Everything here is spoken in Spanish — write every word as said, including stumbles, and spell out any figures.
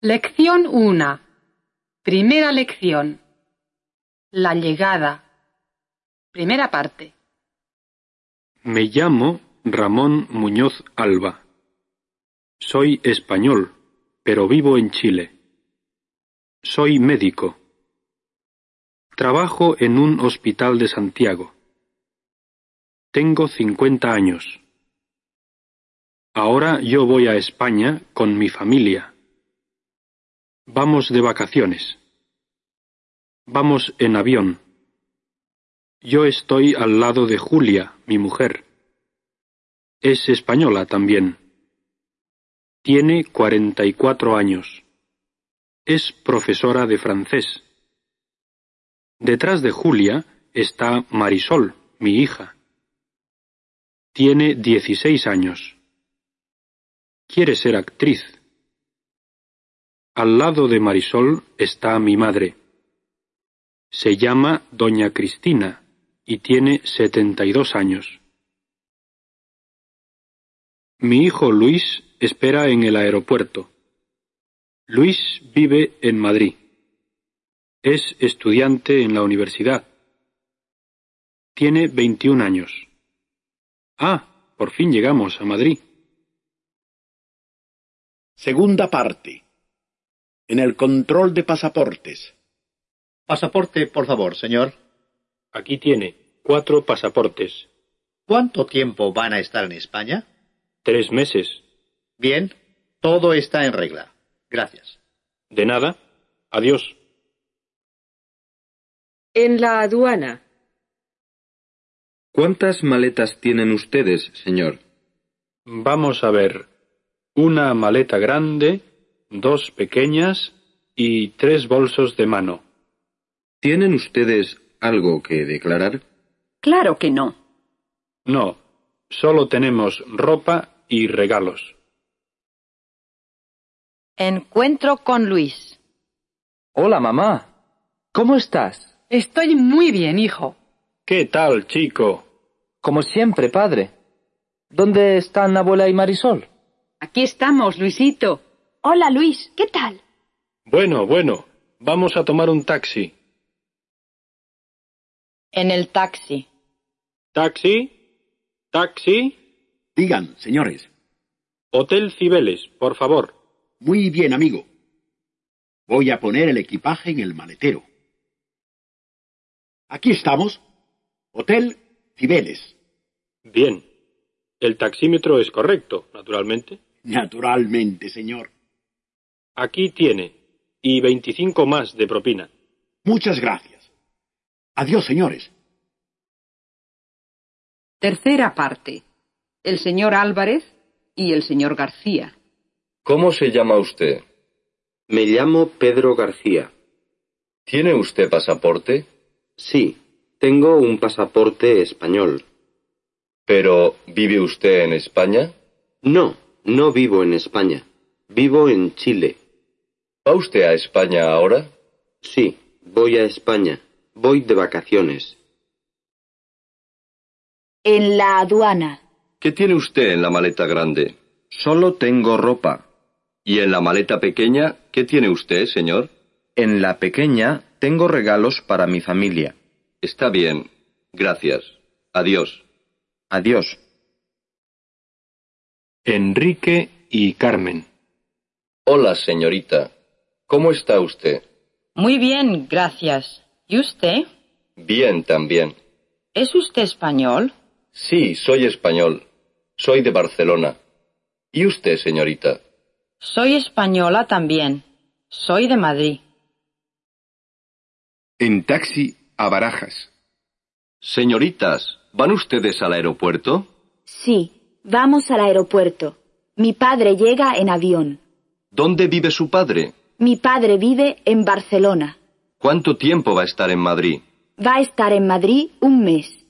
Lección uno. Primera lección. La llegada. Primera parte. Me llamo Ramón Muñoz Alba. Soy español, pero vivo en Chile. Soy médico. Trabajo en un hospital de Santiago. Tengo cincuenta años. Ahora yo voy a España con mi familia. Vamos de vacaciones. Vamos en avión. Yo estoy al lado de Julia, mi mujer. Es española también. Tiene cuarenta y cuatro años. Es profesora de francés. Detrás de Julia está Marisol, mi hija. Tiene dieciséis años. Quiere ser actriz. Al lado de Marisol está mi madre. Se llama Doña Cristina y tiene setenta y dos años. Mi hijo Luis espera en el aeropuerto. Luis vive en Madrid. Es estudiante en la universidad. Tiene veintiún años. Ah, por fin llegamos a Madrid. Segunda parte. En el control de pasaportes. Pasaporte, por favor, señor. Aquí tiene cuatro pasaportes. ¿Cuánto tiempo van a estar en España? Tres meses. Bien, todo está en regla. Gracias. De nada. Adiós. En la aduana. ¿Cuántas maletas tienen ustedes, señor? Vamos a ver. Una maleta grande, dos pequeñas y tres bolsos de mano. ¿Tienen ustedes algo que declarar? Claro que no. No, solo tenemos ropa y regalos. Encuentro con Luis. Hola, mamá. ¿Cómo estás? Estoy muy bien, hijo. ¿Qué tal, chico? Como siempre, padre. ¿Dónde están abuela y Marisol? Aquí estamos, Luisito. Hola, Luis. ¿Qué tal? Bueno, bueno. Vamos a tomar un taxi. En el taxi. ¿Taxi? ¿Taxi? Digan, señores. Hotel Cibeles, por favor. Muy bien, amigo. Voy a poner el equipaje en el maletero. Aquí estamos. Hotel Cibeles. Bien. El taxímetro es correcto, naturalmente. Naturalmente, señor. Aquí tiene. Y veinticinco más de propina. Muchas gracias. Adiós, señores. Tercera parte. El señor Álvarez y el señor García. ¿Cómo se llama usted? Me llamo Pedro García. ¿Tiene usted pasaporte? Sí, tengo un pasaporte español. ¿Pero vive usted en España? No, no vivo en España. Vivo en Chile. ¿Va usted a España ahora? Sí, voy a España. Voy de vacaciones. En la aduana. ¿Qué tiene usted en la maleta grande? Solo tengo ropa. ¿Y en la maleta pequeña qué tiene usted, señor? En la pequeña tengo regalos para mi familia. Está bien. Gracias. Adiós. Adiós. Enrique y Carmen. Hola, señorita. ¿Cómo está usted? Muy bien, gracias. ¿Y usted? Bien, también. ¿Es usted español? Sí, soy español. Soy de Barcelona. ¿Y usted, señorita? Soy española también. Soy de Madrid. En taxi a Barajas. Señoritas, ¿van ustedes al aeropuerto? Sí, vamos al aeropuerto. Mi padre llega en avión. ¿Dónde vive su padre? Mi padre vive en Barcelona. ¿Cuánto tiempo va a estar en Madrid? Va a estar en Madrid un mes.